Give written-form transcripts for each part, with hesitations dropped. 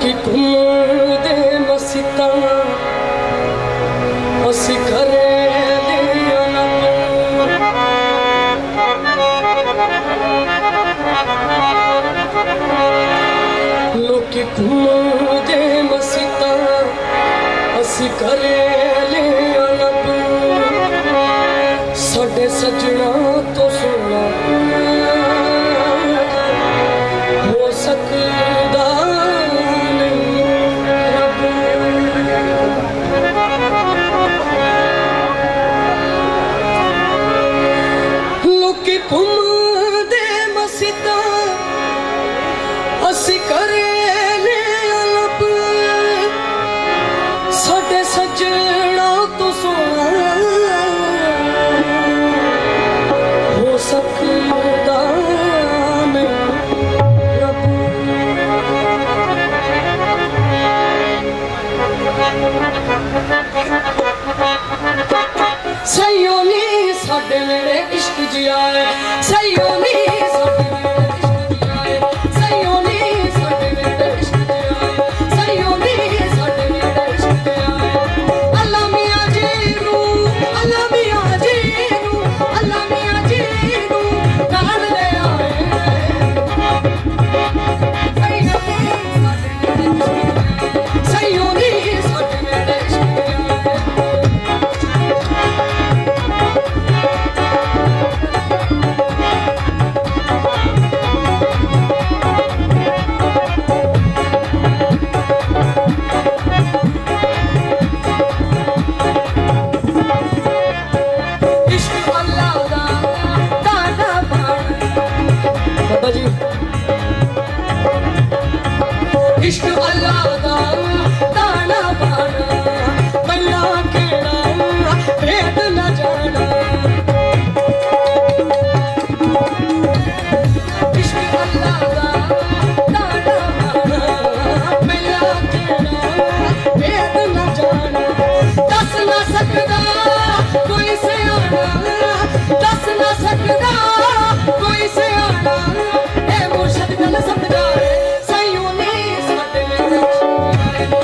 लोकी घूमदे मसीता असी घरे लोकी घूमदे मसीता असी घरे साडे सजना तो सोना हो सकदा नहीं रब। लोकी घूमदे मसीता असी करेले अलब साडे सजना तो सोना हो सकदा नहीं रब। सही नी साडे मेरे इश्क जिया सही नी इश्क अल्लाह दा दाना बाना मैला केड़ा भेद न जाना। इश्क अल्लाह दा दाना बाना मैला केड़ा भेद न जाना। दस न सकदा कोई सियाना दस न सकदा कोई सियाना ए मुर्शद गल समझाए सही नी साडे मेरे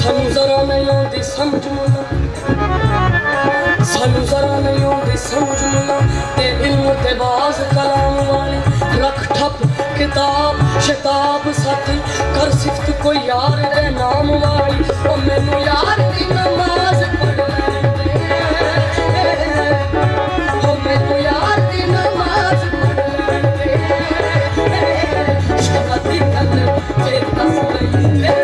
सानू जरा नहीं आती समझ मुला, सानू जरा नहीं आती समझ मुला ते इल्म ते बाज कलाम वाली रख ठप किताब शताब साथी कर सिफ्त कोई यार दे नाम वाली ओ मैनू यार दी नमाज पढ़ ओ मैनू यार दी नमाज पढ़ शराबी कर फिर दस लई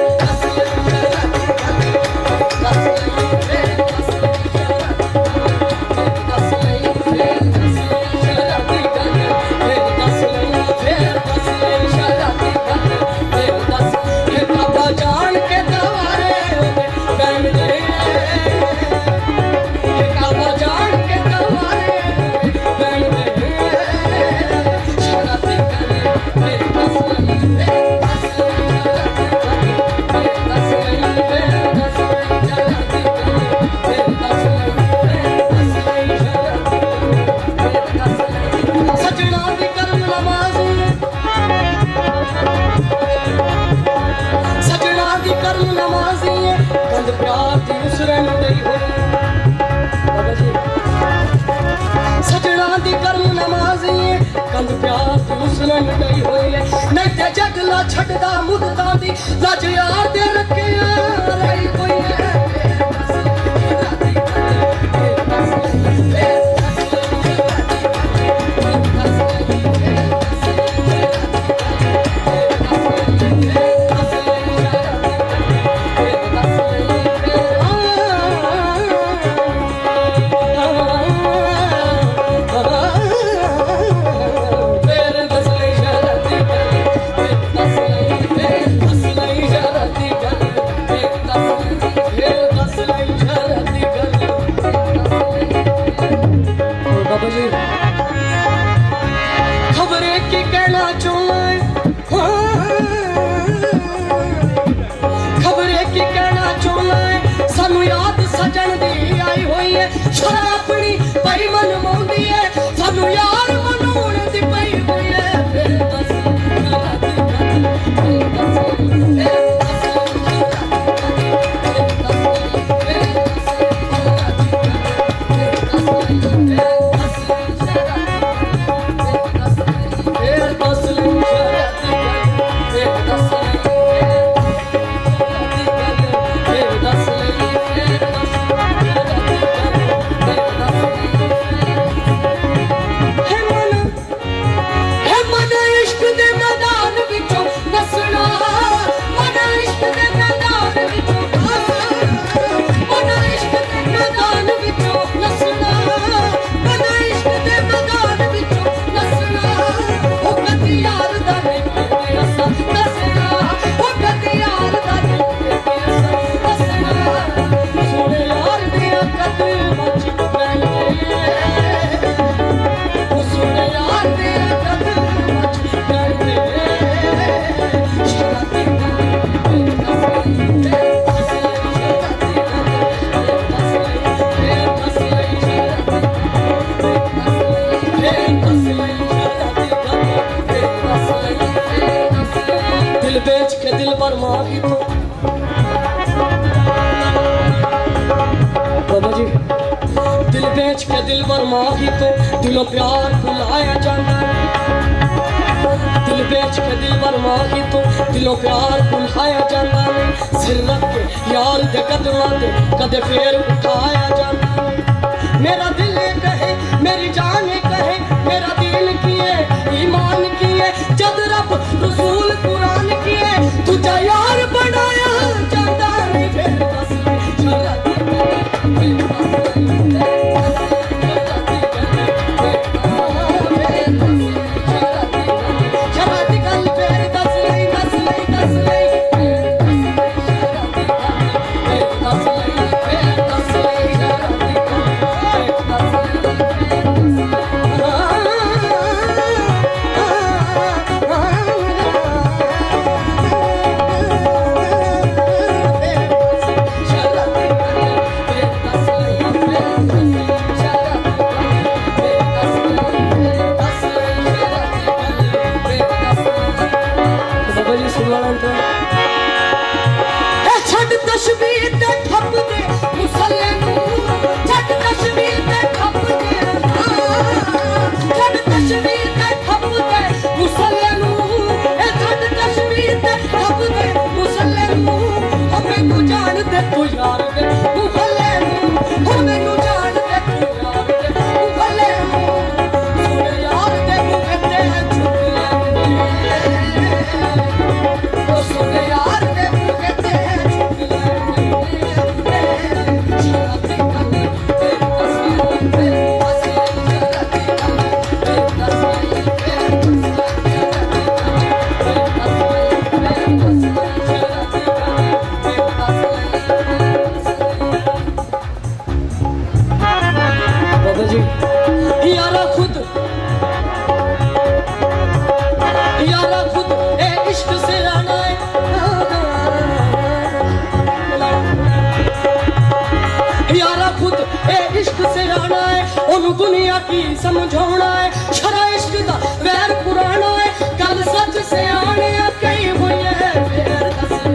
नहीं ते जगला छड़दा मुद्दा दी लज यार दे रखे रही कोई दिलों प्यार भुलाया जाता दिल बेच के दिल बरमाही तो दिलों प्यार भुलाया जाता नहीं सिर रख के यार दे कदमां ते कदे फेर उठाया जाता मेरा दिल कहे मेरी जान कहे मेरा दीन किए ईमान किए जद रब रसूल कुरान किए तुझा यार बनाया जाता नहीं फिर बस दे तू यार दे तू भले हो मैनू जान दे तू यार दे तू भले सुन यार दे तू कहते छुप लेंगे ओ सुन यार दे तू कहते छुप लेंगे शराबी करनी दुनिया की समझाना है शरा इश्क दा वैर पुराना है गल सच से आने कई हुई है फेर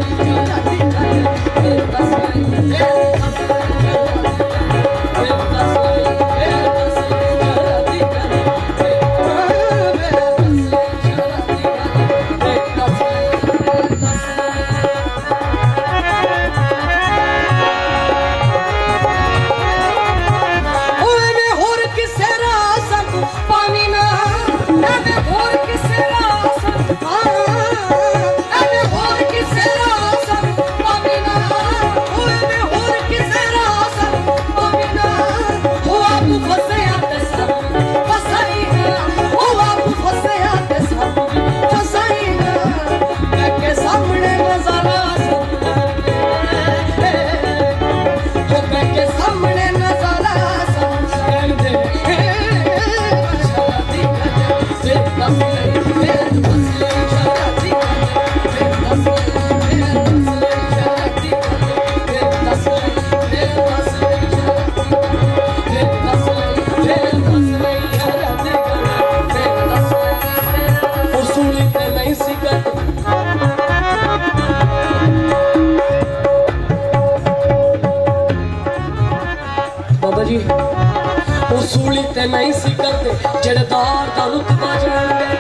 सूली ते नहीं सी करते जेड़े दार दा रुतबा जाने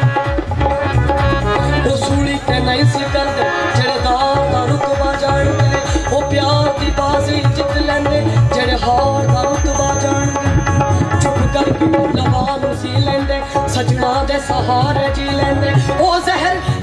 वो सूली ते नहीं सी करते जेड़े दार दा रुतबा जाने वो प्यार दी बाजी जित लेंदे जेड़े हार दा रुतबा जाने चुप करके लवा नु सी लेंदे सजना दे सहारे जी लेंदे ओ जहर